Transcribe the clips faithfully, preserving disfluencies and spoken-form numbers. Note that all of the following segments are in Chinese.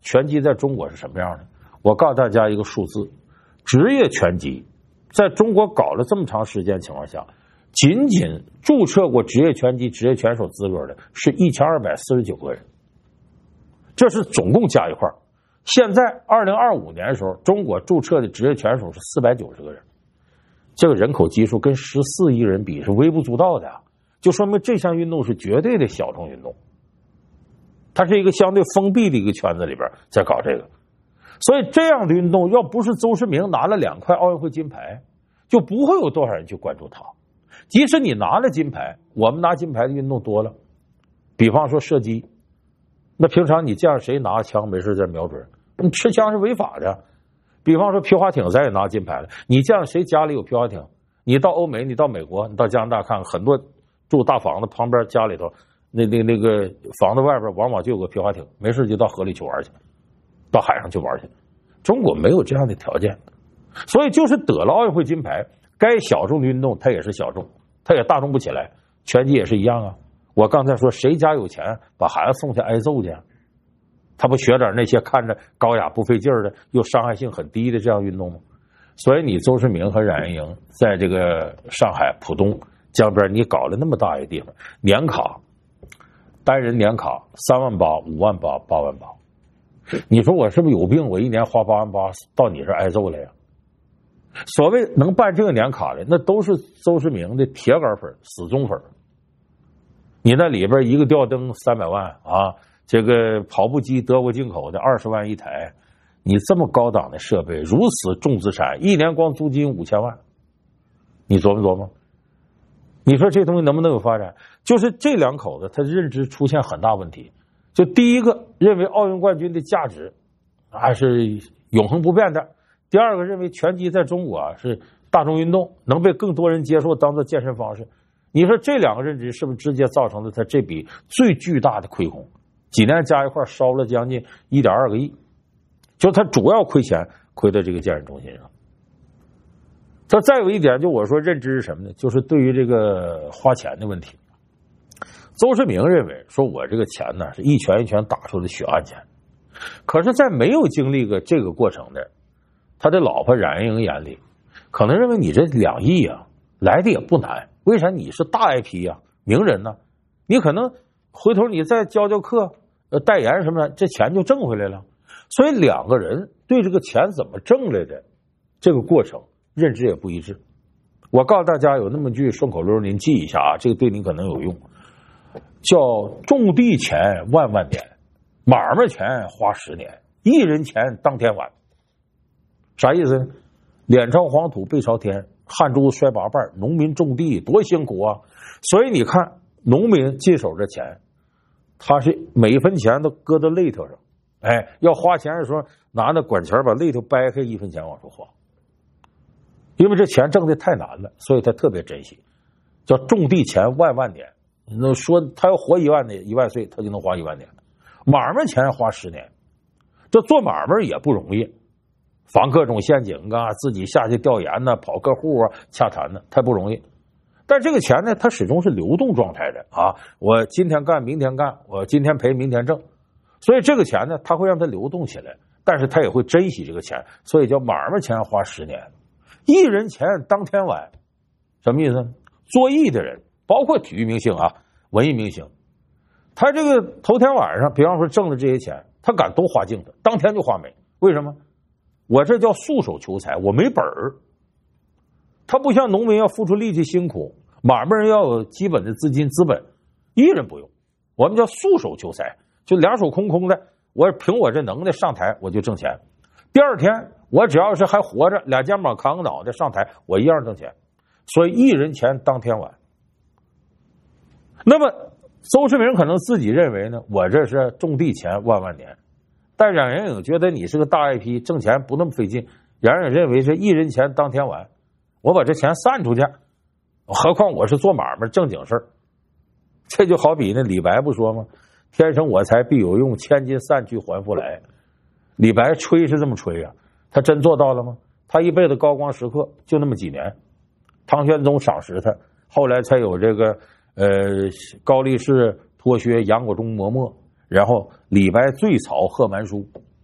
拳击在中国是什么样的？我告诉大家一个数字：职业拳击在中国搞了这么长时间情况下，仅仅注册过职业拳击职业拳手资格的是一千二百四十九个人，这是总共加一块。现在二零二五年的时候，中国注册的职业拳手是四百九十个人，这个人口基数跟十四亿人比是微不足道的啊，就说明这项运动是绝对的小众运动，它是一个相对封闭的一个圈子里边在搞这个。所以这样的运动要不是邹市明拿了两块奥运会金牌，就不会有多少人去关注他。即使你拿了金牌，我们拿金牌的运动多了，比方说射击，那平常你见着谁拿枪没事在瞄准，你持枪是违法的。比方说皮划艇咱也拿金牌了，你见着谁家里有皮划艇，你到欧美，你到美国，你到加拿大看，很多住大房子旁边家里头那那那个房子外边往往就有个皮划艇，没事就到河里去玩去，到海上去玩去。中国没有这样的条件，所以就是得了奥运会金牌，该小众的运动它也是小众，它也大众不起来。拳击也是一样啊。我刚才说谁家有钱把孩子送去挨揍去，他不学点那些看着高雅不费劲的又伤害性很低的这样运动吗？所以你邹市明和冉彦营在这个上海浦东江边，你搞了那么大一个地方，年卡单人年卡三万八、五万八、八万八，你说我是不是有病？我一年花八万八到你这挨揍了呀？所谓能办这个年卡的，那都是邹市明的铁杆粉、死忠粉。你那里边一个吊灯三百万啊，这个跑步机德国进口的二十万一台，你这么高档的设备，如此重资产，一年光租金五千万，你琢磨琢磨，你说这东西能不能有发展？就是这两口子他认知出现很大问题。就第一个认为奥运冠军的价值还是永恒不变的，第二个认为拳击在中国啊是大众运动，能被更多人接受当做健身方式。你说这两个认知是不是直接造成了他这笔最巨大的亏空？几年加一块烧了将近一点二个亿，就他主要亏钱亏在这个健身中心上。他再有一点，就我说认知是什么呢？就是对于这个花钱的问题。邹市明认为说我这个钱呢是一拳一拳打出的血汗钱，可是在没有经历过这个过程的他的老婆冉彦营眼里，可能认为你这两亿啊来的也不难，为啥你是大 I P 啊，名人呢？你可能回头你再教教课、呃代言什么的，这钱就挣回来了。所以两个人对这个钱怎么挣来的这个过程认知也不一致。我告诉大家有那么句顺口溜，您记一下啊，这个对您可能有用，叫种地钱万万年，买卖钱花十年，一人钱当天晚。啥意思呢？脸朝黄土背朝天，汗珠摔八瓣，农民种地多辛苦啊！所以你看农民进手这钱，他是每一分钱都搁到肋头上，哎，要花钱的时候拿那管钳把肋头掰开，一分钱往出花。因为这钱挣的太难了，所以他特别珍惜，叫种地钱万万年。那说他要活一万年一万岁，他就能花一万年。买卖钱花十年，这做买卖也不容易，防各种陷阱啊，自己下去调研呢、啊，跑客户啊，洽谈呢，太不容易。但这个钱呢，它始终是流动状态的啊，我今天干，明天干，我今天赔，明天挣，所以这个钱呢，它会让它流动起来，但是他也会珍惜这个钱，所以叫买卖钱花十年，一人钱当天晚。什么意思呢？做艺的人，包括体育明星啊、文艺明星，他这个头天晚上，比方说挣的这些钱，他敢都花净的，当天就花没。为什么？我这叫束手求财，我没本儿。他不像农民要付出力气辛苦，买卖人要有基本的资金资本，艺人不用，我们叫束手求财，就两手空空的，我凭我这能耐上台我就挣钱。第二天我只要是还活着，俩肩膀扛个脑袋上台，我一样挣钱。所以一人钱当天晚。那么邹市明可能自己认为呢，我这是种地钱万万年，但冉彦营觉得你是个大 I P， 挣钱不那么费劲。冉彦认为是一人钱当天晚，我把这钱散出去，何况我是做买卖正经事儿。这就好比那李白不说吗？天生我材必有用，千金散去还复来。李白吹是这么吹啊，他真做到了吗？他一辈子高光时刻就那么几年，唐玄宗赏识他，后来才有这个呃高力士脱靴杨国忠磨墨，然后李白醉草贺蛮书，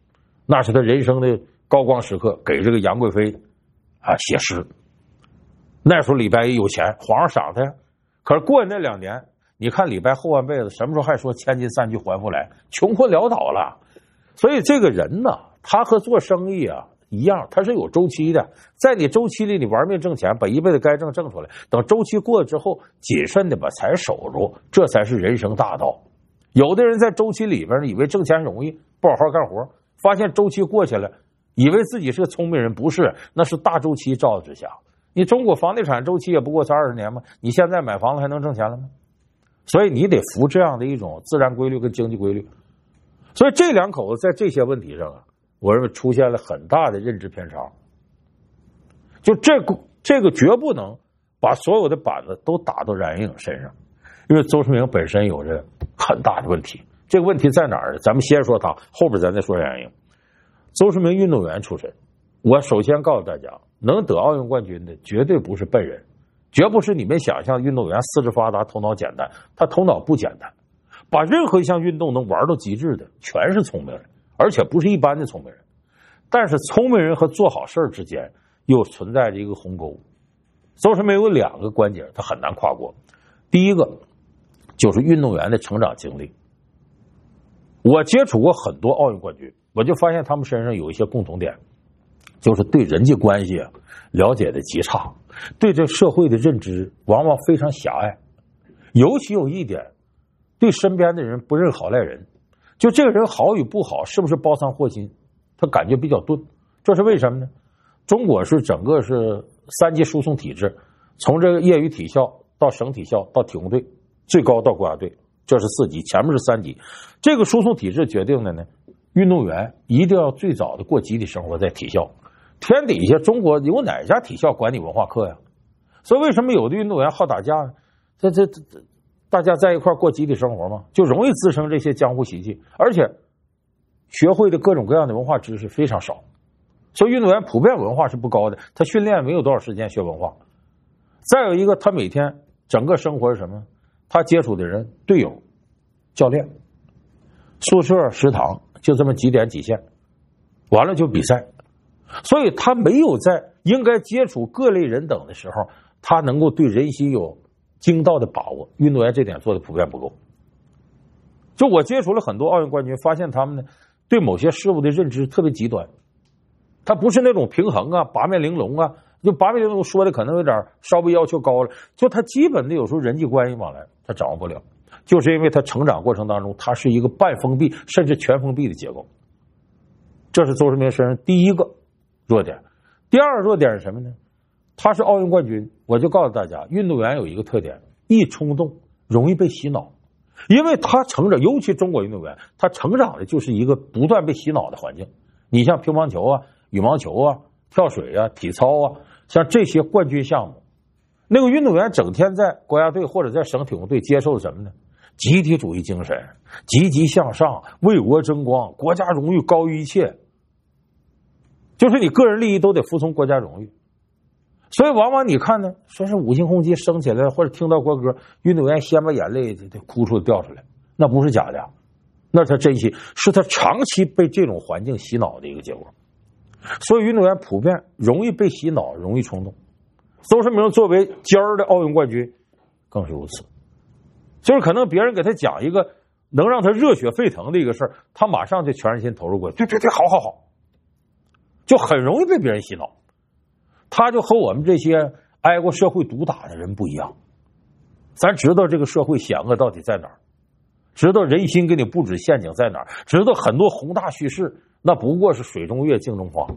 那是他人生的高光时刻，给这个杨贵妃啊写诗。那时候李白也有钱，皇上赏他呀。可是过那两年，你看李白后半辈子什么时候还说千金散去还复来，穷困潦倒了。所以这个人呢，他和做生意啊一样，他是有周期的。在你周期里，你玩命挣钱，把一辈子该挣挣出来，等周期过了之后，谨慎的把财守住，这才是人生大道。有的人在周期里边以为挣钱容易，不好好干活，发现周期过去了，以为自己是个聪明人，不是，那是大周期照之下。你中国房地产周期也不过才二十年吗？你现在买房子还能挣钱了吗？所以你得服这样的一种自然规律跟经济规律。所以这两口子在这些问题上啊，我认为出现了很大的认知偏差。就这个这个绝不能把所有的板子都打到冉英身上，因为周世明本身有着很大的问题。这个问题在哪儿呢？咱们先说他，后边咱再说冉英。周世明运动员出身，我首先告诉大家，能得奥运冠军的绝对不是笨人，绝不是你们想象运动员四肢发达头脑简单，他头脑不简单，把任何一项运动能玩到极致的全是聪明人，而且不是一般的聪明人。但是聪明人和做好事之间又存在着一个鸿沟。周世明有两个关节他很难跨过。第一个就是运动员的成长经历。我接触过很多奥运冠军，我就发现他们身上有一些共同点，就是对人际关系了解的极差，对这社会的认知往往非常狭隘，尤其有一点，对身边的人不认好赖人，就这个人好与不好，是不是包藏祸心，他感觉比较钝。这是为什么呢？中国是整个是三级输送体制，从这个业余体校到省体校到体工队，最高到国家队，这是四级，前面是三级。这个输送体制决定的呢，运动员一定要最早的过集体生活在体校。天底下中国有哪家体校管你文化课呀？所以为什么有的运动员好打架呢？这这这大家在一块过集体生活嘛，就容易滋生这些江湖习气，而且学会的各种各样的文化知识非常少。所以运动员普遍文化是不高的，他训练没有多少时间学文化。再有一个，他每天整个生活是什么？他接触的人、队友、教练、宿舍、食堂，就这么几点几线，完了就比赛。所以他没有在应该接触各类人等的时候，他能够对人心有精到的把握。运动员这点做的普遍不够。就我接触了很多奥运冠军，发现他们呢对某些事物的认知特别极端，他不是那种平衡啊、八面玲珑啊，就八面玲珑说的可能有点稍微要求高了，就他基本的有时候人际关系往来他掌握不了，就是因为他成长过程当中他是一个半封闭甚至全封闭的结构。这是周世明身上第一个弱点。第二个弱点是什么呢？他是奥运冠军，我就告诉大家，运动员有一个特点，一冲动容易被洗脑。因为他成长，尤其中国运动员，他成长的就是一个不断被洗脑的环境。你像乒乓球啊、羽毛球啊、跳水啊、体操啊，像这些冠军项目，那个运动员整天在国家队或者在省体工队接受的什么呢？集体主义精神，积极向上，为国争光，国家荣誉高于一切，就是你个人利益都得服从国家荣誉。所以往往你看呢，说是五星红旗升起来，或者听到国歌，运动员先把眼泪得哭出掉出来，那不是假的，那他真心是他长期被这种环境洗脑的一个结果。所以运动员普遍容易被洗脑，容易冲动。周世明作为尖儿的奥运冠军更是如此，就是可能别人给他讲一个能让他热血沸腾的一个事儿，他马上就全身心投入过去，对对对，好好好，就很容易被别人洗脑。他就和我们这些挨过社会毒打的人不一样，咱知道这个社会险恶到底在哪儿，知道人心给你布置陷阱在哪儿，知道很多宏大叙事那不过是水中月镜中花。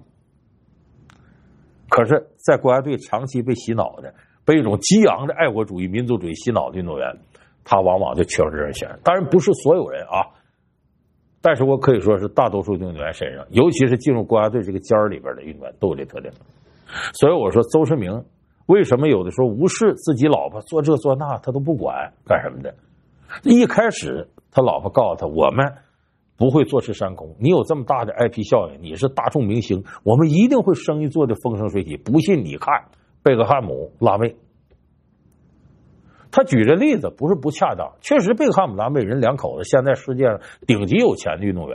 可是在国家队长期被洗脑的，被一种激昂的爱国主义民族主义洗脑的运动员，他往往就缺少这人选。当然不是所有人啊，但是我可以说是大多数运动员身上，尤其是进入国家队这个尖儿里边的运动员都有这特点。所以我说周世明为什么有的时候无视自己老婆做这做那他都不管干什么的。一开始他老婆告诉他，我们不会坐吃山空，你有这么大的 I P 效应，你是大众明星，我们一定会生意做的风生水起，不信你看贝克汉姆、拉妹。他举这例子不是不恰当，确实贝克汉姆、拉妹人两口子现在世界上顶级有钱的运动员，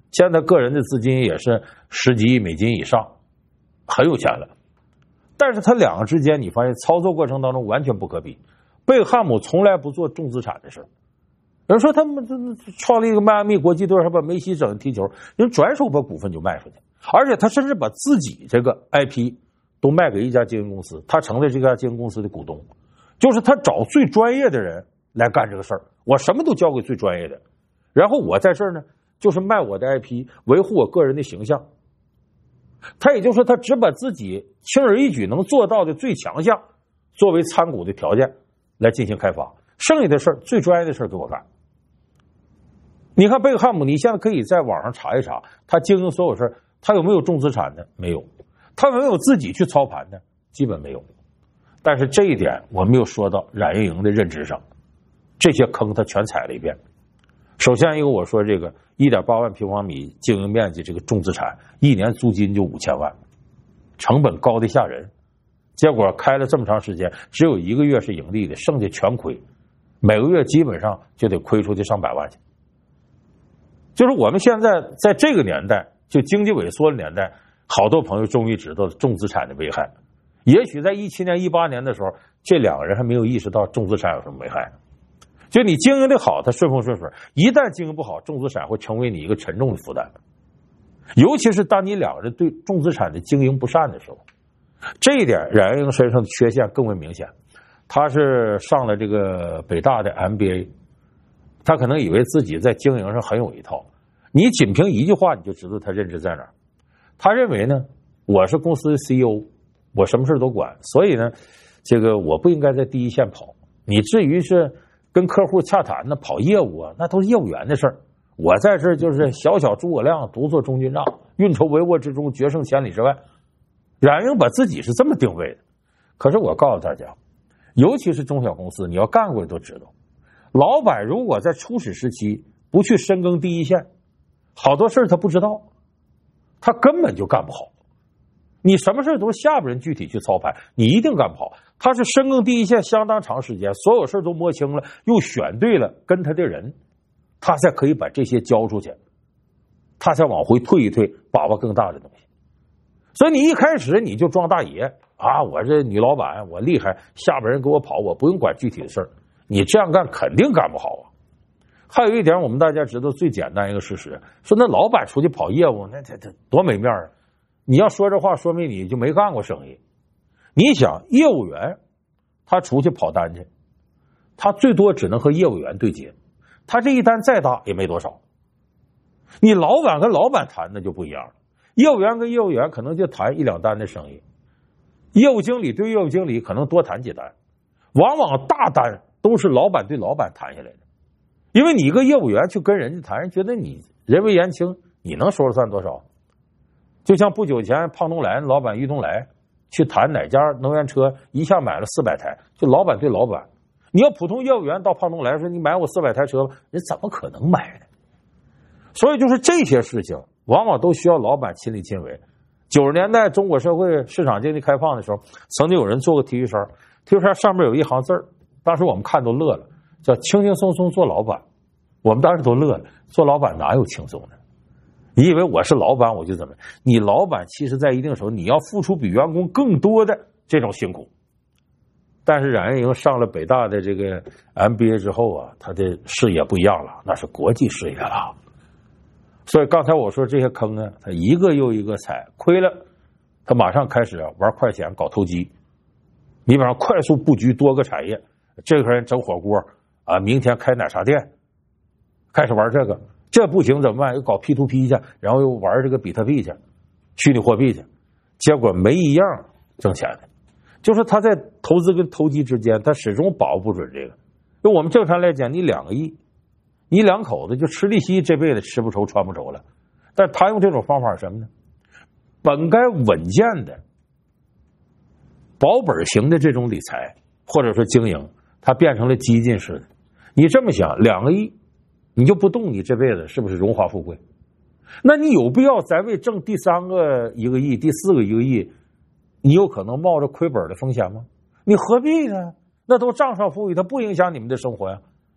现在个人的资金也是十几亿美金以上，很有钱了。但是他两个之间，你发现操作过程当中完全不可比。贝克汉姆从来不做重资产的事儿。有人说他们创立一个迈阿密国际队，还把梅西整踢球，人转手把股份就卖出去，而且他甚至把自己这个 I P 都卖给一家经营公司，他成了这家经营公司的股东。就是他找最专业的人来干这个事儿，我什么都交给最专业的，然后我在这儿呢，就是卖我的 I P， 维护我个人的形象。他也就是说，他只把自己轻而易举能做到的最强项作为参股的条件来进行开发，剩下的事儿最专业的事儿给我干。你看贝克汉姆，你现在可以在网上查一查，他经营所有事儿，他有没有重资产的？没有。他有没有自己去操盘的？基本没有。但是这一点我没有说到冉运营的认知上，这些坑他全踩了一遍。首先一个，我说这个 一点八万平方米经营面积这个重资产，一年租金就五千万，成本高的吓人。结果开了这么长时间，只有一个月是盈利的，剩下全亏，每个月基本上就得亏出去上百万去。就是我们现在在这个年代，就经济萎缩的年代，好多朋友终于知道了重资产的危害。也许在一七年、一八年的时候，这两个人还没有意识到重资产有什么危害。就你经营的好，它顺风顺水；一旦经营不好，重资产会成为你一个沉重的负担。尤其是当你两个人对重资产的经营不善的时候，这一点冉运营身上的缺陷更为明显。他是上了这个北大的 M B A， 他可能以为自己在经营上很有一套。你仅凭一句话你就知道他认知在哪儿。他认为呢，我是公司的 C E O， 我什么事都管，所以呢，这个我不应该在第一线跑。你至于是跟客户洽谈呢，跑业务啊，那都是业务员的事儿。我在这就是小小诸葛亮，独坐中军帐，运筹帷幄之中，决胜千里之外。冉运把自己是这么定位的。可是我告诉大家，尤其是中小公司，你要干过的都知道，老板如果在初始时期不去深耕第一线，好多事他不知道，他根本就干不好。你什么事都是下边人具体去操盘，你一定干不好。他是深耕第一线相当长时间，所有事都摸清了，又选对了跟他的人，他才可以把这些交出去，他才往回退一退，把握更大的东西。所以你一开始你就装大爷啊，我这女老板我厉害，下边人给我跑，我不用管具体的事儿，你这样干肯定干不好啊。还有一点我们大家知道最简单一个事实，说那老板出去跑业务，那这这多没面啊！你要说这话，说明你就没干过生意。你想，业务员他出去跑单去，他最多只能和业务员对接，他这一单再大也没多少。你老板跟老板谈那就不一样了，业务员跟业务员可能就谈一两单的生意，业务经理对业务经理可能多谈几单，往往大单都是老板对老板谈下来的。因为你一个业务员去跟人家谈，人觉得你人微言轻，你能说了算多少？就像不久前胖东来老板于东来去谈哪家能源车，一下买了四百台，就老板对老板。你要普通业务员到胖东来说你买我四百台车吧，人怎么可能买呢？所以就是这些事情往往都需要老板亲力亲为。九十年代中国社会市场经济开放的时候，曾经有人做过 T 恤衫，T 恤衫上面有一行字儿，当时我们看都乐了，叫轻轻松松做老板。我们当时都乐了，做老板哪有轻松的？你以为我是老板我就怎么？你老板其实在一定时候你要付出比员工更多的这种辛苦。但是冉运营上了北大的这个 M B A 之后啊，他的视野不一样了，那是国际视野了。所以刚才我说这些坑呢，他一个又一个踩，亏了，他马上开始玩快钱，搞投机。你比方快速布局多个产业，这个人整火锅啊，明天开奶茶店，开始玩这个。这不行怎么办？又搞 P to P 去，然后又玩这个比特币去，虚拟货币去，结果没一样挣钱的。就是他在投资跟投机之间，他始终把握不准这个。就我们正常来讲，你两个亿，你两口子就吃利息，这辈子吃不愁穿不着了。但是他用这种方法是什么呢？本该稳健的保本型的这种理财或者说经营，它变成了激进式的。你这么想，两个亿你就不动，你这辈子是不是荣华富贵？那你有必要再为挣第三个一个亿、第四个一个亿，你有可能冒着亏本的风险吗？你何必呢？那都账上富裕，它不影响你们的生活呀。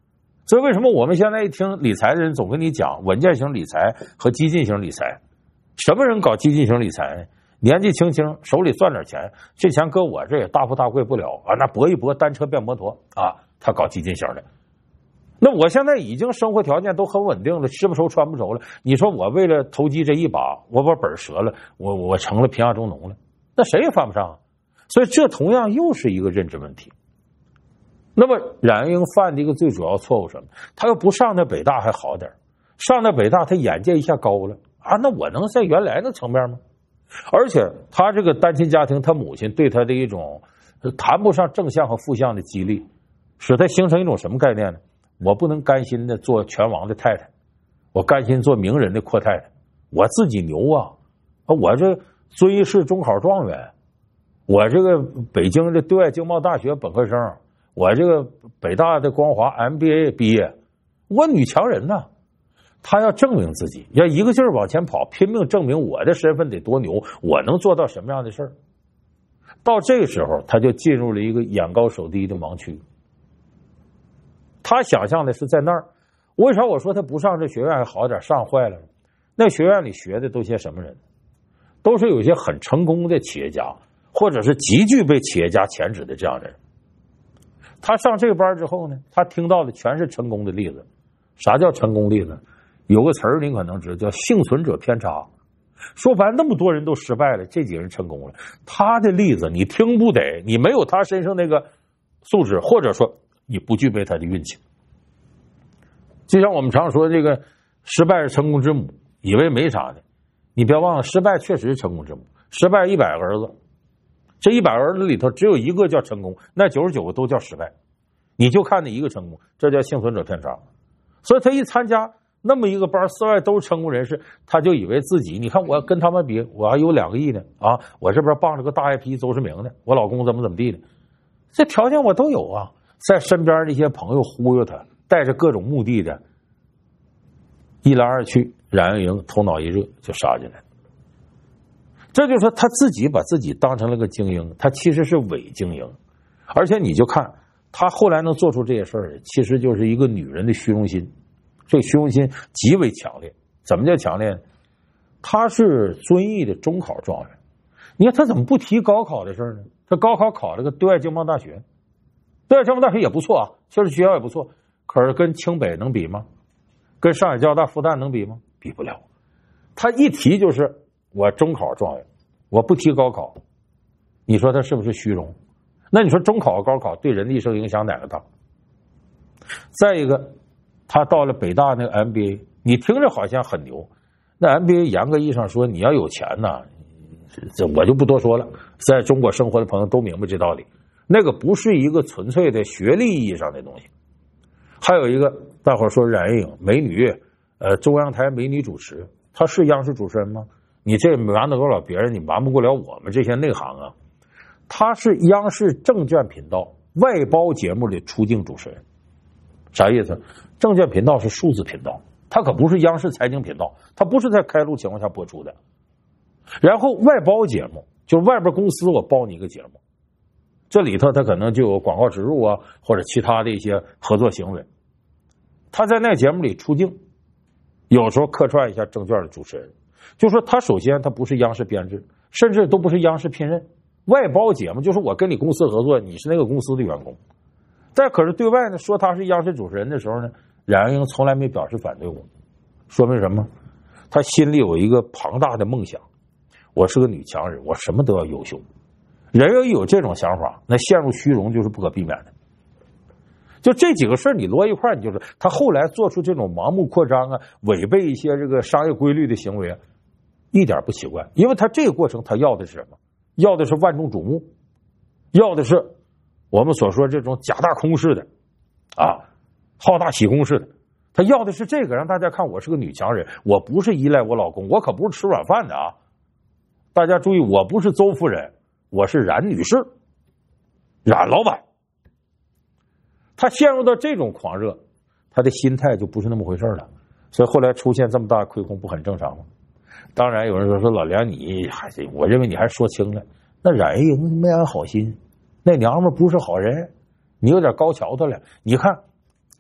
所以为什么我们现在一听理财的人总跟你讲稳健型理财和激进型理财？什么人搞激进型理财呢？年纪轻轻手里攥点钱，这钱搁我这也大富大贵不了啊！那搏一搏，单车变摩托啊！他搞激进型的。那我现在已经生活条件都很稳定了，吃不愁穿不愁了。你说我为了投机这一把，我把本折了，我我成了贫下中农了，那谁也犯不上。所以这同样又是一个认知问题。那么冉英犯的一个最主要错误什么？他要不上那北大还好点，上那北大他眼界一下高了啊，那我能在原来的层面吗？而且他这个单亲家庭，他母亲对他的一种谈不上正向和负向的激励，使他形成一种什么概念呢？我不能甘心的做拳王的太太，我甘心做名人的阔太太，我自己牛啊！我这遵义市中考状元，我这个北京的对外经贸大学本科生，我这个北大的光华 M B A 毕业，我女强人呐！他要证明自己，要一个劲儿往前跑，拼命证明我的身份得多牛，我能做到什么样的事儿。到这个时候，他就进入了一个眼高手低的盲区。他想象的是在那儿，为啥我说他不上这学院还好点，上坏了？那学院里学的都些什么人？都是有些很成功的企业家，或者是极具被企业家潜质的这样的人。他上这个班之后呢，他听到的全是成功的例子。啥叫成功例子？有个词儿您可能知道，叫幸存者偏差。说白了，那么多人都失败了，这几个人成功了。他的例子你听不得，你没有他身上那个素质，或者说你不具备他的运气。就像我们常说这个失败是成功之母，以为没啥的。你别忘了，失败确实是成功之母。失败一百个儿子，这一百个儿子里头只有一个叫成功，那九十九个都叫失败。你就看那一个成功，这叫幸存者偏差。所以他一参加那么一个班，四外都是成功人士，他就以为自己，你看我跟他们比，我还有两个亿呢啊！我这边傍着个大 I P 邹市明呢，我老公怎么怎么地的，这条件我都有啊。在身边的一些朋友忽悠他，带着各种目的的，一来二去，冉英营头脑一热就杀进来。这就是说他自己把自己当成了个精英，他其实是伪精英。而且你就看他后来能做出这些事儿，其实就是一个女人的虚荣心。这个虚荣心极为强烈。怎么叫强烈呢？他是遵义的中考状元，你看他怎么不提高考的事呢？他高考考了个对外经贸大学，对外经贸大学也不错啊，确实学校也不错，可是跟清北能比吗？跟上海交大复旦能比吗？比不了。他一提就是我中考状元，我不提高考，你说他是不是虚荣？那你说中考高考对人的一生影响哪个大？再一个，他到了北大那个 M B A， 你听着好像很牛，那 M B A 严格意义上说，你要有钱呢，这我就不多说了，在中国生活的朋友都明白这道理。那个不是一个纯粹的学历意义上的东西。还有一个，大伙说冉英美女，呃，中央台美女主持，她是央视主持人吗？你这瞒得过了别人，你瞒不过了我们这些内行啊。她是央视证券频道外包节目的出镜主持人。啥意思？证券频道是数字频道，它可不是央视财经频道，它不是在开录情况下播出的。然后外包节目就是外边公司我包你一个节目，这里头它可能就有广告植入啊，或者其他的一些合作行为。他在那个节目里出镜，有时候客串一下证券的主持人，就说他首先他不是央视编制，甚至都不是央视聘任，外包节目就是我跟你公司合作，你是那个公司的员工。但可是对外呢，说他是央视主持人的时候呢，冉英从来没表示反对过，说明什么？他心里有一个庞大的梦想，我是个女强人，我什么都要优秀。人要有这种想法，那陷入虚荣就是不可避免的。就这几个事儿你摞一块，你就是他后来做出这种盲目扩张啊，违背一些这个商业规律的行为，一点不奇怪，因为他这个过程他要的是什么？要的是万众瞩目，要的是我们所说这种假大空式的啊，好大喜功式的，他要的是这个，让大家看我是个女强人，我不是依赖我老公，我可不是吃软饭的啊！大家注意，我不是邹夫人，我是冉女士，冉老板。他陷入到这种狂热，他的心态就不是那么回事了，所以后来出现这么大亏空，不很正常吗？当然有人说说老梁你还是，我认为你还说轻了，那冉英没安好心，那娘们不是好人，你有点高瞧她了。你看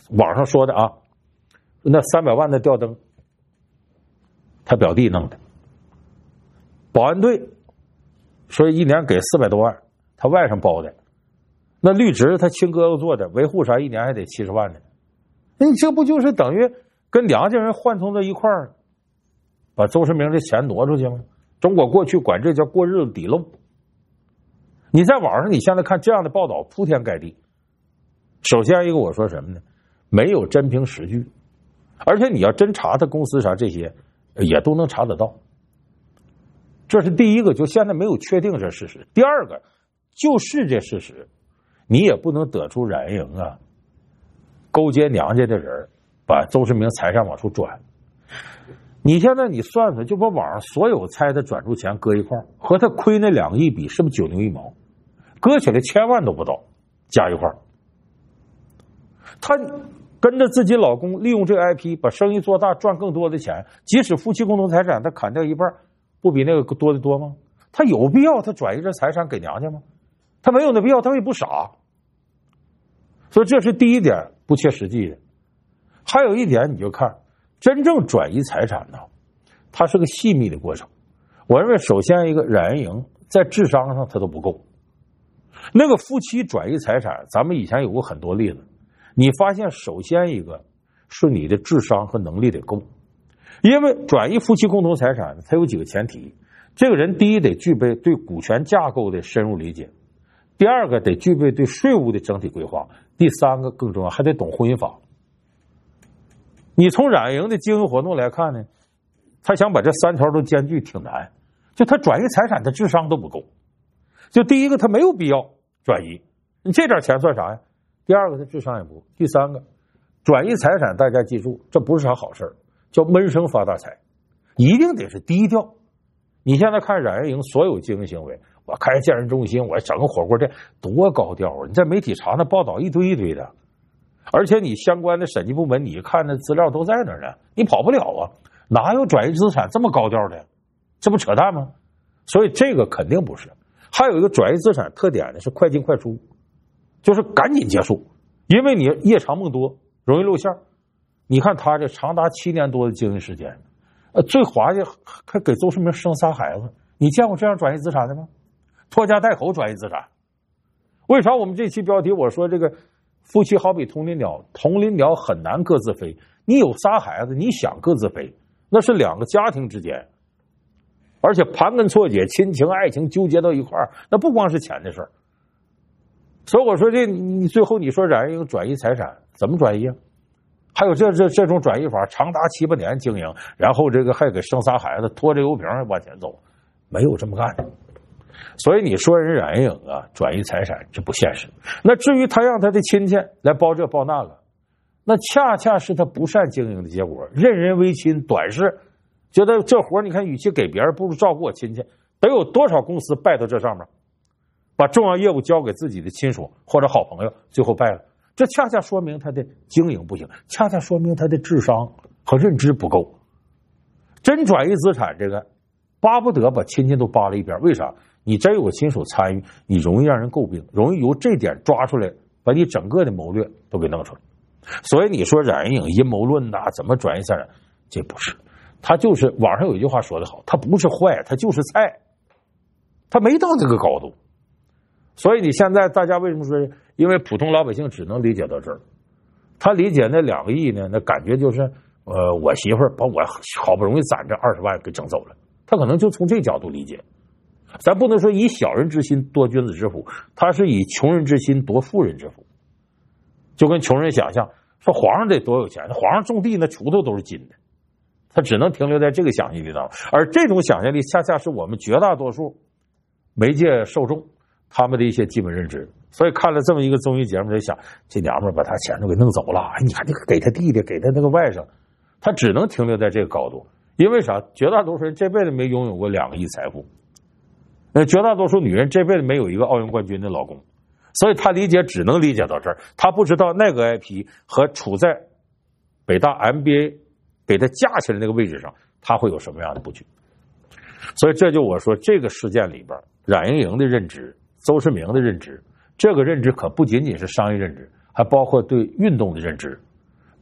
网上说的啊，那三百万的吊灯，他表弟弄的。保安队说一年给四百多万，他外甥包的。那绿植他亲哥哥做的，维护啥一年还得七十万呢。那你这不就是等于跟梁家人换通到一块儿，把周世明这钱挪出去吗？中国过去管这叫过日子底漏。你在网上你现在看这样的报道铺天盖地。首先一个我说什么呢？没有真凭实据，而且你要真查他公司啥这些也都能查得到。这是第一个，就现在没有确定这事实。第二个，就是这事实，你也不能得出冉营啊勾结娘家的人把周世明财产往出转。你现在你算算，就把网上所有猜他转出钱搁一块儿，和他亏那两个亿比，是不是九牛一毛？搁起来千万都不到，加一块儿。他跟着自己老公利用这个 I P 把生意做大，赚更多的钱，即使夫妻共同财产他砍掉一半，不比那个多的多吗？他有必要他转移这财产给娘家吗？他没有那必要，他也不傻。所以这是第一点不切实际的。还有一点，你就看真正转移财产呢，它是个细密的过程。我认为首先一个冉营在智商上他都不够。那个夫妻转移财产，咱们以前有过很多例子。你发现首先一个是你的智商和能力得够，因为转移夫妻共同财产它有几个前提。这个人第一得具备对股权架构的深入理解，第二个得具备对税务的整体规划，第三个更重要还得懂婚姻法。你从冉营的经营活动来看呢，他想把这三条都兼具挺难。就他转移财产的智商都不够。就第一个他没有必要转移，你这点钱算啥呀？第二个他智商也不够。第三个转移财产大家记住，这不是啥好事，叫闷声发大财，一定得是低调。你现在看冉营所有经营行为，我开健身中心，我整个火锅店，多高调啊！你在媒体查那报道一堆一堆的，而且你相关的审计部门，你看那资料都在那儿呢，你跑不了啊！哪有转移资产这么高调的？这不扯淡吗？所以这个肯定不是。还有一个转移资产特点呢是快进快出，就是赶紧结束，因为你夜长梦多，容易露馅。你看他这长达七年多的经营时间，呃，最滑稽还给周世明生仨孩子，你见过这样转移资产的吗？拖家带口转移资产。为啥我们这期标题我说这个夫妻好比同林鸟，同林鸟很难各自飞。你有仨孩子，你想各自飞，那是两个家庭之间，而且盘根错节，亲情爱情纠结到一块儿，那不光是钱的事儿。所以我说这你最后你说冉营转移财产怎么转移啊？还有这这这种转移法长达七八年经营，然后这个还给生仨孩子，拖着油瓶往前走，没有这么干的。所以你说人冉营啊转移财产这不现实。那至于他让他的亲戚来包这包那个，那恰恰是他不善经营的结果，任人唯亲，短视，觉得这活你看与其给别人不如照顾我亲戚。得有多少公司败到这上面，把重要业务交给自己的亲属或者好朋友，最后败了。这恰恰说明他的经营不行，恰恰说明他的智商和认知不够。真转移资产这个巴不得把亲戚都扒了一边。为啥？你真有个亲属参与，你容易让人诟病，容易由这点抓出来，把你整个的谋略都给弄出来。所以你说冉营阴谋论呐、啊，怎么转移财产？这不是，他就是网上有一句话说得好，他不是坏，他就是菜，他没到这个高度。所以你现在大家为什么说？因为普通老百姓只能理解到这儿，他理解那两个亿呢，那感觉就是呃，我媳妇儿把我好不容易攒着二十万给整走了，他可能就从这角度理解。咱不能说以小人之心夺君子之腹，他是以穷人之心夺富人之腹。就跟穷人想象说皇上得多有钱，皇上种地那锄头都是金的，他只能停留在这个想象力上。而这种想象力恰恰是我们绝大多数媒介受众他们的一些基本认知。所以看了这么一个综艺节目，就想这娘们把他钱都给弄走了，哎，你看这个给他弟弟，给他那个外甥，他只能停留在这个高度。因为啥？绝大多数人这辈子没拥有过两个亿财富，那绝大多数女人这辈子没有一个奥运冠军的老公，所以他理解只能理解到这儿，他不知道那个 I P 和处在北大 M B A 给他架起来那个位置上，他会有什么样的布局。所以这就我说这个事件里边，冉营营的认知，邹市明的认知，这个认知可不仅仅是商业认知，还包括对运动的认知，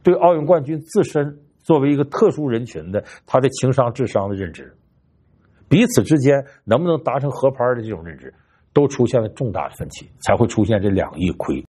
对奥运冠军自身作为一个特殊人群的他的情商、智商的认知，彼此之间能不能达成合拍的这种认知，都出现了重大的分歧，才会出现这两亿亏。